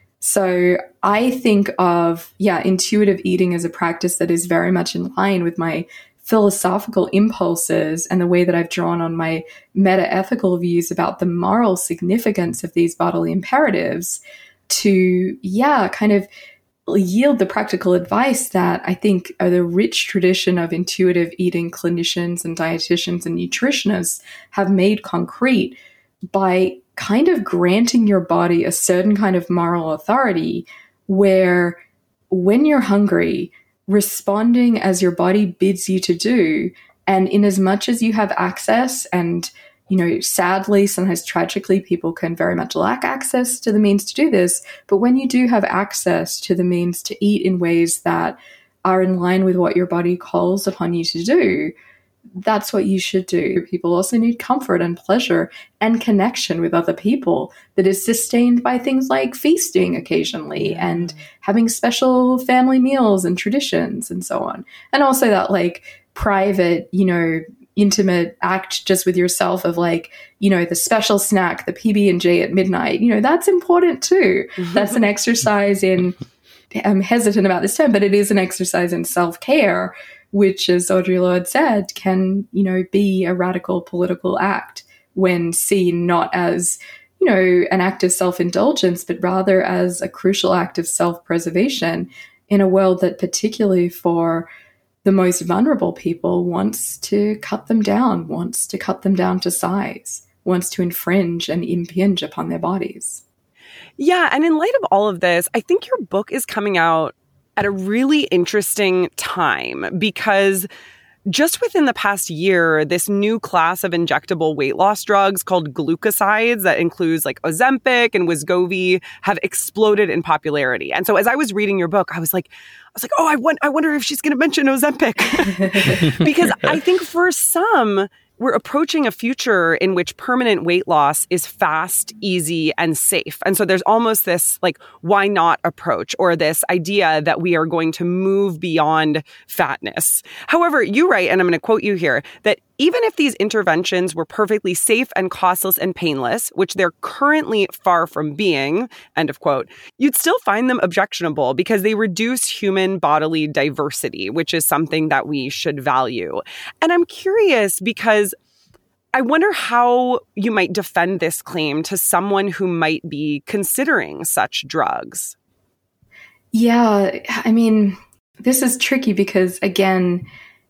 So I think of, yeah, intuitive eating as a practice that is very much in line with my philosophical impulses and the way that I've drawn on my meta-ethical views about the moral significance of these bodily imperatives to, yeah, kind of yield the practical advice that I think are the rich tradition of intuitive eating clinicians and dietitians and nutritionists have made concrete by kind of granting your body a certain kind of moral authority where when you're hungry, responding as your body bids you to do, and in as much as you have access, and, you know, sadly, sometimes tragically, people can very much lack access to the means to do this, but when you do have access to the means to eat in ways that are in line with what your body calls upon you to do, that's what you should do. People also need comfort and pleasure and connection with other people that is sustained by things like feasting occasionally yeah. and having special family meals and traditions and so on. And also that like private, you know, intimate act just with yourself of like, you know, the special snack, the P B and J at midnight, you know, that's important too. That's an exercise in, I'm hesitant about this term, but it is an exercise in self-care, which, as Audre Lorde said, can, you know, be a radical political act when seen not as, you know, an act of self-indulgence, but rather as a crucial act of self-preservation in a world that, particularly for the most vulnerable people, wants to cut them down, wants to cut them down to size, wants to infringe and impinge upon their bodies. Yeah, and in light of all of this, I think your book is coming out at a really interesting time because just within the past year, this new class of injectable weight loss drugs called glucosides that includes like Ozempic and Wegovy have exploded in popularity. And so as I was reading your book, I was like, I was like, oh, I, want, I wonder if she's going to mention Ozempic. Because I think for some, we're approaching a future in which permanent weight loss is fast, easy, and safe. And so there's almost this like, why not approach, or this idea that we are going to move beyond fatness. However, you write, and I'm going to quote you here, that even if these interventions were perfectly safe and costless and painless, which they're currently far from being, end of quote, you'd still find them objectionable because they reduce human bodily diversity, which is something that we should value. And I'm curious because I wonder how you might defend this claim to someone who might be considering such drugs. Yeah, I mean, this is tricky because, again,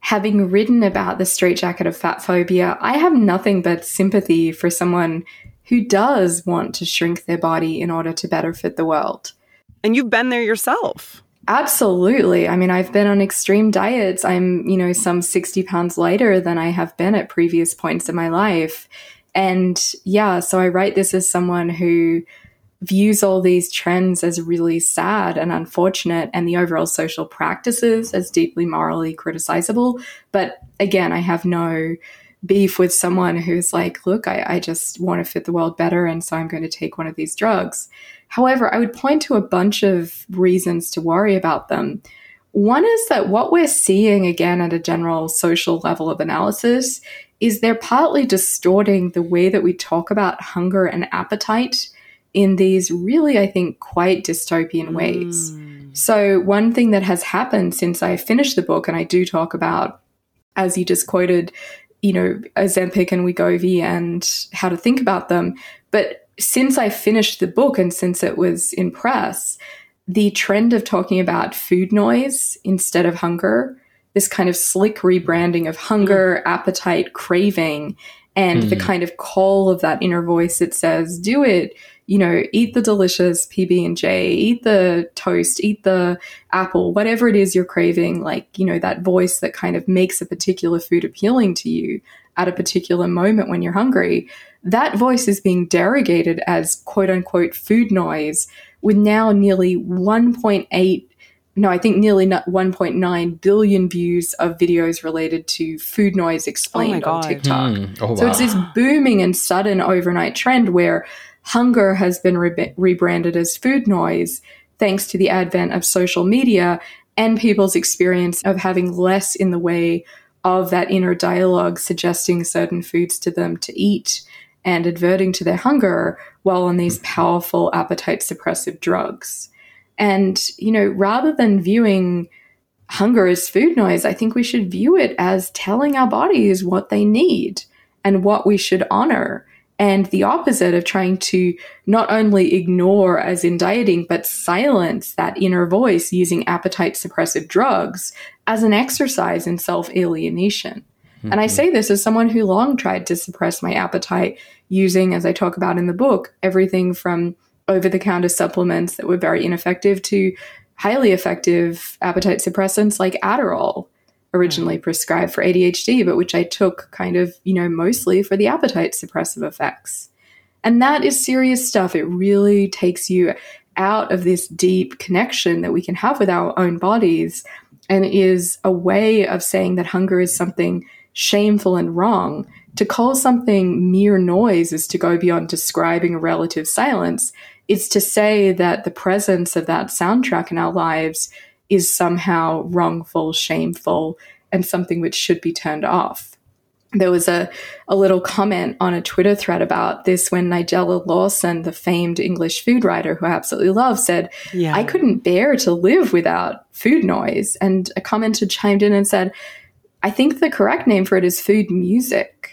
having written about the straitjacket of fat phobia, I have nothing but sympathy for someone who does want to shrink their body in order to better fit the world. And you've been there yourself. Absolutely. I mean, I've been on extreme diets. I'm, you know, some sixty pounds lighter than I have been at previous points in my life. And yeah, so I write this as someone who views all these trends as really sad and unfortunate, and the overall social practices as deeply morally criticizable. But again, I have no beef with someone who's like, look, I, I just want to fit the world better, and so I'm going to take one of these drugs. However, I would point to a bunch of reasons to worry about them. One is that what we're seeing, again, at a general social level of analysis, is they're partly distorting the way that we talk about hunger and appetite in these really, I think, quite dystopian ways. Mm. So one thing that has happened since I finished the book, and I do talk about, as you just quoted, you know, Ozempic and Wegovy and how to think about them. But since I finished the book and since it was in press, the trend of talking about food noise instead of hunger, this kind of slick rebranding of hunger, mm. appetite, craving, and mm. the kind of call of that inner voice that says, do it, you know, eat the delicious P B and J, eat the toast, eat the apple, whatever it is you're craving, like, you know, that voice that kind of makes a particular food appealing to you at a particular moment when you're hungry. That voice is being derogated as quote unquote food noise, with now nearly one point eight, no, I think nearly one point nine billion views of videos related to food noise explained oh on TikTok. Mm. Oh, wow. So it's this booming and sudden overnight trend where hunger has been re- rebranded as food noise thanks to the advent of social media and people's experience of having less in the way of that inner dialogue suggesting certain foods to them to eat and adverting to their hunger while on these powerful appetite suppressive drugs. And, you know, rather than viewing hunger as food noise, I think we should view it as telling our bodies what they need and what we should honor. And the opposite of trying to not only ignore, as in dieting, but silence that inner voice using appetite suppressive drugs as an exercise in self-alienation. Mm-hmm. And I say this as someone who long tried to suppress my appetite using, as I talk about in the book, everything from over-the-counter supplements that were very ineffective to highly effective appetite suppressants like Adderall, originally prescribed for A D H D, but which I took kind of, you know, mostly for the appetite suppressive effects. And that is serious stuff. It really takes you out of this deep connection that we can have with our own bodies, and is a way of saying that hunger is something shameful and wrong. To call something mere noise is to go beyond describing a relative silence. It's to say that the presence of that soundtrack in our lives is somehow wrongful, shameful, and something which should be turned off. There was a, a little comment on a Twitter thread about this when Nigella Lawson, the famed English food writer who I absolutely love, said, yeah. I couldn't bear to live without food noise. And a commenter chimed in and said, I think the correct name for it is food music.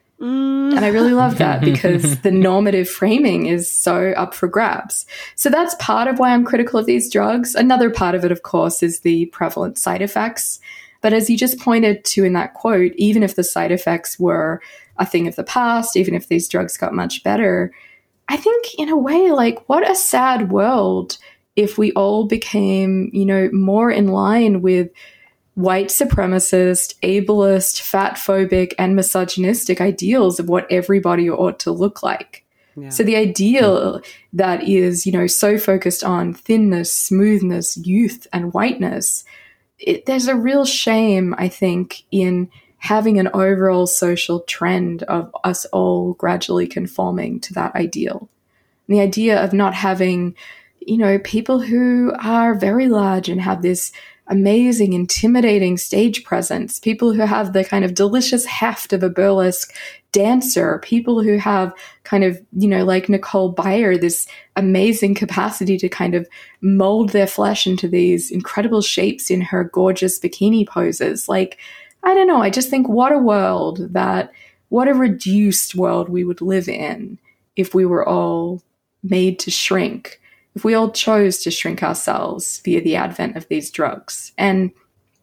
Mm. And I really love that because the normative framing is so up for grabs. So that's part of why I'm critical of these drugs. Another part of it, of course, is the prevalent side effects. But as you just pointed to in that quote, even if the side effects were a thing of the past, even if these drugs got much better, I think in a way, like, what a sad world if we all became, you know, more in line with white supremacist, ableist, fat-phobic, and misogynistic ideals of what everybody ought to look like. Yeah. So the ideal that is, you know, so focused on thinness, smoothness, youth, and whiteness, it, there's a real shame, I think, in having an overall social trend of us all gradually conforming to that ideal. And the idea of not having, you know, people who are very large and have this amazing, intimidating stage presence, people who have the kind of delicious heft of a burlesque dancer, people who have kind of, you know, like Nicole Byer, this amazing capacity to kind of mold their flesh into these incredible shapes in her gorgeous bikini poses. Like, I don't know, I just think what a world that, what a reduced world we would live in if we were all made to shrink. If we all chose to shrink ourselves via the advent of these drugs. And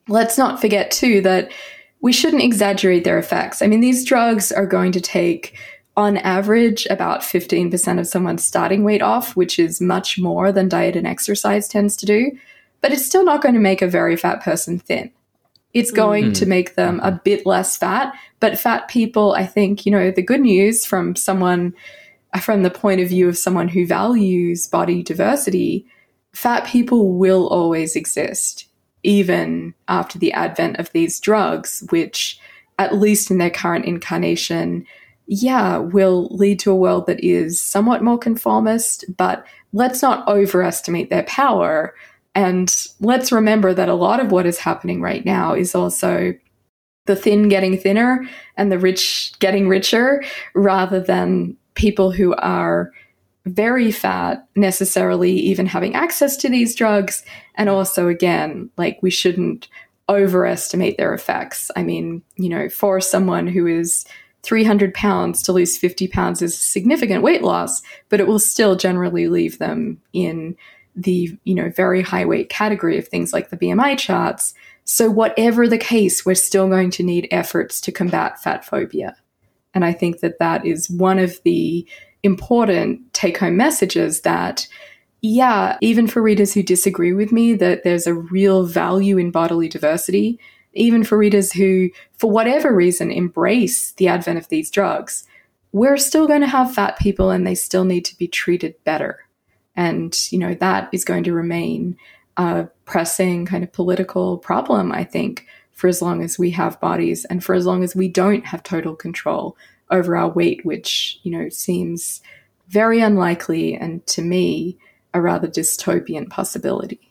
let's not forget too that we shouldn't exaggerate their effects. I mean, these drugs are going to take, on average, about fifteen percent of someone's starting weight off, which is much more than diet and exercise tends to do. But it's still not going to make a very fat person thin. It's going mm. to make them a bit less fat. But fat people, I think, you know, the good news from someone, from the point of view of someone who values body diversity, fat people will always exist, even after the advent of these drugs, which, at least in their current incarnation, yeah, will lead to a world that is somewhat more conformist, but let's not overestimate their power. And let's remember that a lot of what is happening right now is also the thin getting thinner and the rich getting richer, rather than people who are very fat necessarily even having access to these drugs. And also, again, like, we shouldn't overestimate their effects. I mean, you know, for someone who is three hundred pounds, to lose fifty pounds is significant weight loss, but it will still generally leave them in the, you know, very high weight category of things like the B M I charts. So whatever the case, we're still going to need efforts to combat fat phobia. And I think that that is one of the important take-home messages that, yeah, even for readers who disagree with me, that there's a real value in bodily diversity, even for readers who, for whatever reason, embrace the advent of these drugs, we're still going to have fat people and they still need to be treated better. And, you know, that is going to remain a pressing kind of political problem, I think, for as long as we have bodies and for as long as we don't have total control over our weight, which, you know, seems very unlikely and, to me, a rather dystopian possibility.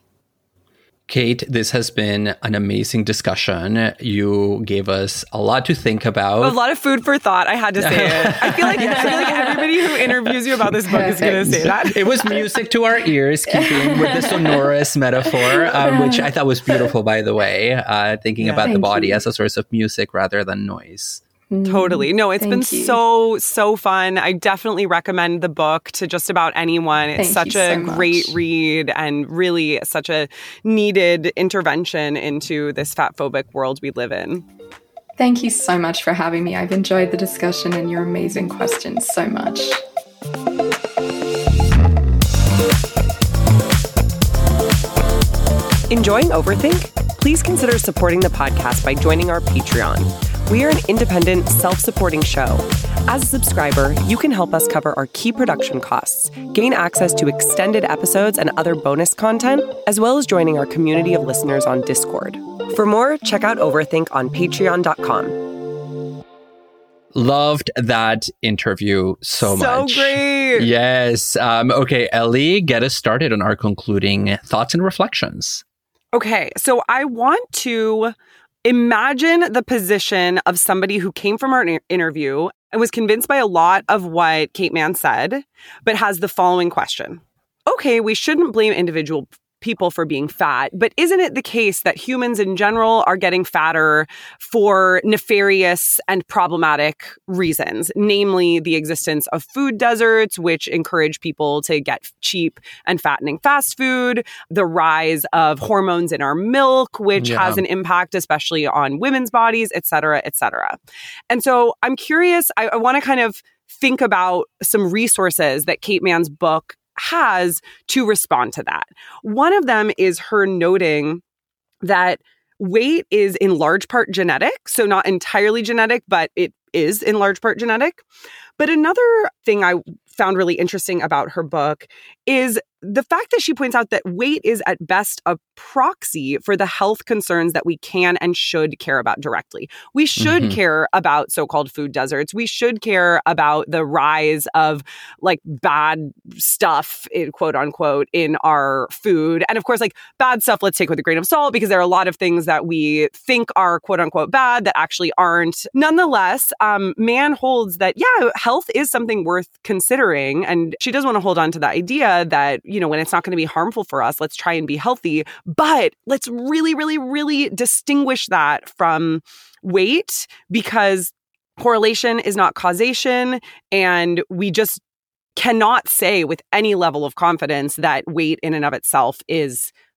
Kate, this has been an amazing discussion. You gave us a lot to think about. A lot of food for thought, I had to say it. I feel like, I feel like everybody who interviews you about this book is going to say that. It was music to our ears, keeping with the sonorous metaphor, um, which I thought was beautiful, by the way, uh, thinking yeah, about the body you. as a source of music rather than noise. Totally. No, it's Thank been you. so, so fun. I definitely recommend the book to just about anyone. It's Thank such a so great much. read and really such a needed intervention into this fat phobic world we live in. Thank you so much for having me. I've enjoyed the discussion and your amazing questions so much. Enjoying Overthink? Please consider supporting the podcast by joining our Patreon. We are an independent, self-supporting show. As a subscriber, you can help us cover our key production costs, gain access to extended episodes and other bonus content, as well as joining our community of listeners on Discord. For more, check out Overthink on patreon dot com. Loved that interview so, so much. So great. Yes. Um, okay, Ellie, get us started on our concluding thoughts and reflections. Okay, so I want to imagine the position of somebody who came from our interview and was convinced by a lot of what Kate Manne said, but has the following question. Okay, we shouldn't blame individual people for being fat, but isn't it the case that humans in general are getting fatter for nefarious and problematic reasons, namely the existence of food deserts, which encourage people to get cheap and fattening fast food, the rise of hormones in our milk, which yeah. has an impact, especially on women's bodies, et cetera, et cetera. And so I'm curious, I, I want to kind of think about some resources that Kate Manne's book has to respond to that. One of them is her noting that weight is in large part genetic, so not entirely genetic, but it is in large part genetic. But another thing I found really interesting about her book is the fact that she points out that weight is at best a proxy for the health concerns that we can and should care about directly. We should mm-hmm. care about so-called food deserts. We should care about the rise of like bad stuff, in quote unquote, in our food. And of course, like bad stuff, let's take with a grain of salt, because there are a lot of things that we think are quote unquote bad that actually aren't. Nonetheless, um, Manne holds that, yeah, health is something worth considering. And she does want to hold on to the idea that, you know, when it's not going to be harmful for us, let's try and be healthy. But let's really, really, really distinguish that from weight, because correlation is not causation. And we just cannot say with any level of confidence that weight in and of itself is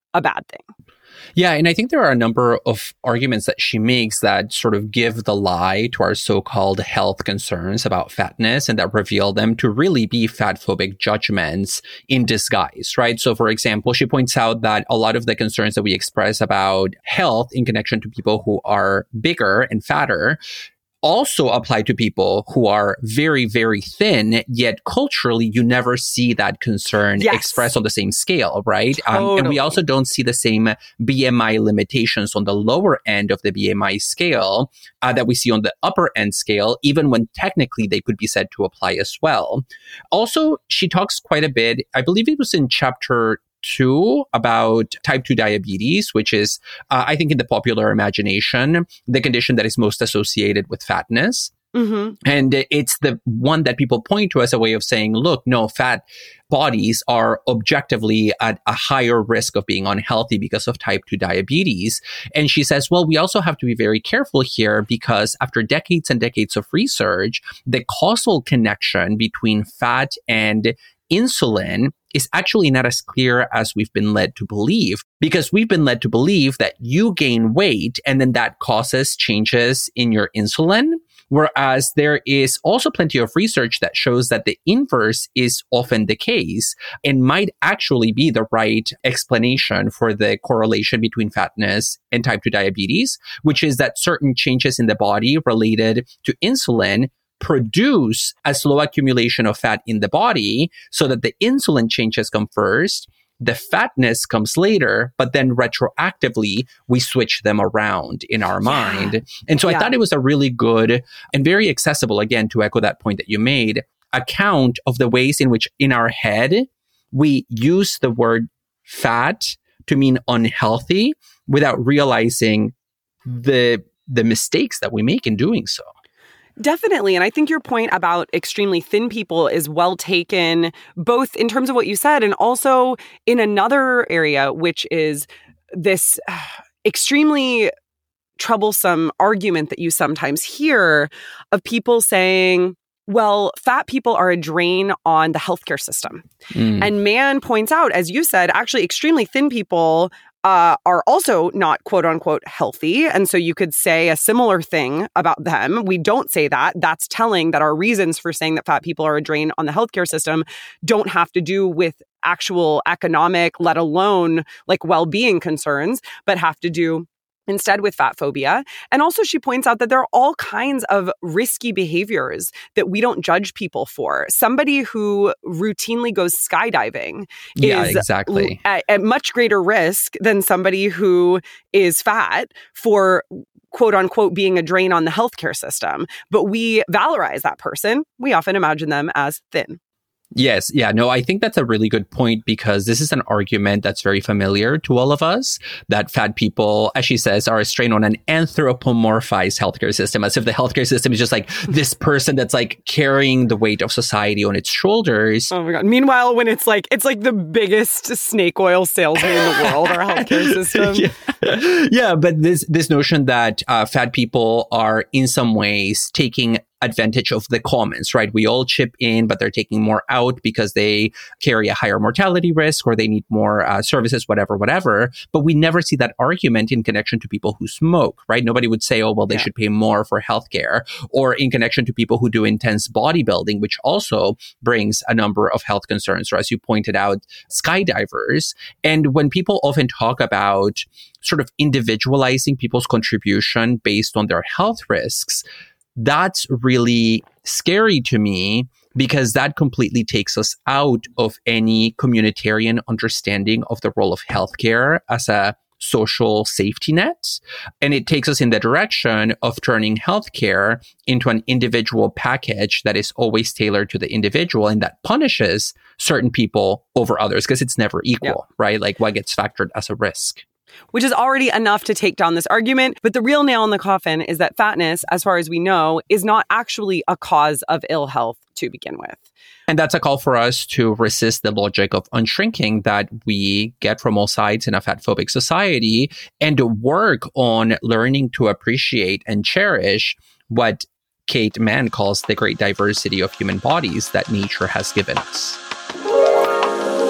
a bad thing. Yeah, and I think there are a number of arguments that she makes that sort of give the lie to our so-called health concerns about fatness and that reveal them to really be fat-phobic judgments in disguise, right? So, for example, she points out that a lot of the concerns that we express about health in connection to people who are bigger and fatter also apply to people who are very, very thin, yet culturally, you never see that concern yes. expressed on the same scale, right? Totally. Um, and we also don't see the same B M I limitations on the lower end of the B M I scale uh, that we see on the upper end scale, even when technically they could be said to apply as well. Also, she talks quite a bit, I believe it was in chapter two, about type two diabetes, which is, uh, I think in the popular imagination, the condition that is most associated with fatness. Mm-hmm. And it's the one that people point to as a way of saying, look, no, fat bodies are objectively at a higher risk of being unhealthy because of type two diabetes. And she says, well, we also have to be very careful here because after decades and decades of research, the causal connection between fat and insulin is actually not as clear as we've been led to believe, because we've been led to believe that you gain weight and then that causes changes in your insulin. Whereas there is also plenty of research that shows that the inverse is often the case and might actually be the right explanation for the correlation between fatness and type two diabetes, which is that certain changes in the body related to insulin produce a slow accumulation of fat in the body so that the insulin changes come first. The fatness comes later, but then retroactively, we switch them around in our yeah. mind. And so yeah. I thought it was a really good and very accessible, again, to echo that point that you made, account of the ways in which in our head, we use the word fat to mean unhealthy without realizing the, the mistakes that we make in doing so. Definitely. And I think your point about extremely thin people is well taken, both in terms of what you said and also in another area, which is this uh, extremely troublesome argument that you sometimes hear of people saying, well, fat people are a drain on the healthcare system. Mm. And Mann points out, as you said, actually extremely thin people Uh, are also not quote unquote healthy. And so you could say a similar thing about them. We don't say that. That's telling that our reasons for saying that fat people are a drain on the healthcare system don't have to do with actual economic, let alone like well-being concerns, but have to do instead with fat phobia. And also she points out that there are all kinds of risky behaviors that we don't judge people for. Somebody who routinely goes skydiving yeah, is exactly. at, at much greater risk than somebody who is fat for quote unquote being a drain on the healthcare system. But we valorize that person. We often imagine them as thin. Yes. Yeah. No, I think that's a really good point because this is an argument that's very familiar to all of us, that fat people, as she says, are a strain on an anthropomorphized healthcare system, as if the healthcare system is just like this person that's like carrying the weight of society on its shoulders. Oh my God. Meanwhile, when it's like, it's like the biggest snake oil salesman in the world, our healthcare system. Yeah. yeah. But this, this notion that uh, fat people are in some ways taking advantage of the commons, right? We all chip in, but they're taking more out because they carry a higher mortality risk or they need more uh, services, whatever, whatever. But we never see that argument in connection to people who smoke, right? Nobody would say, oh, well, they yeah. should pay more for healthcare, or in connection to people who do intense bodybuilding, which also brings a number of health concerns, or as you pointed out, skydivers. And when people often talk about sort of individualizing people's contribution based on their health risks, that's really scary to me because that completely takes us out of any communitarian understanding of the role of healthcare as a social safety net. And it takes us in the direction of turning healthcare into an individual package that is always tailored to the individual and that punishes certain people over others because it's never equal, yeah. right? Like what gets factored as a risk. Which is already enough to take down this argument. But the real nail in the coffin is that fatness, as far as we know, is not actually a cause of ill health to begin with. And that's a call for us to resist the logic of unshrinking that we get from all sides in a fat-phobic society and to work on learning to appreciate and cherish what Kate Mann calls the great diversity of human bodies that nature has given us.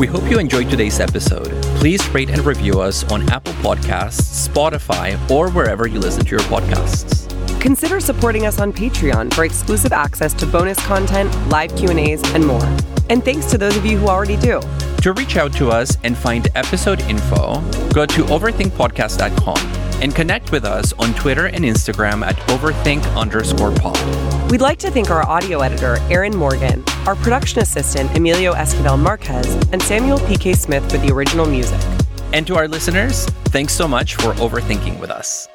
We hope you enjoyed today's episode. Please rate and review us on Apple Podcasts, Spotify, or wherever you listen to your podcasts. Consider supporting us on Patreon for exclusive access to bonus content, live Q and A's, and more. And thanks to those of you who already do. To reach out to us and find episode info, go to overthink podcast dot com and connect with us on Twitter and Instagram at overthink underscore pod. We'd like to thank our audio editor, Aaron Morgan, our production assistant, Emilio Esquivel Marquez, and Samuel P K. Smith for the original music. And to our listeners, thanks so much for overthinking with us.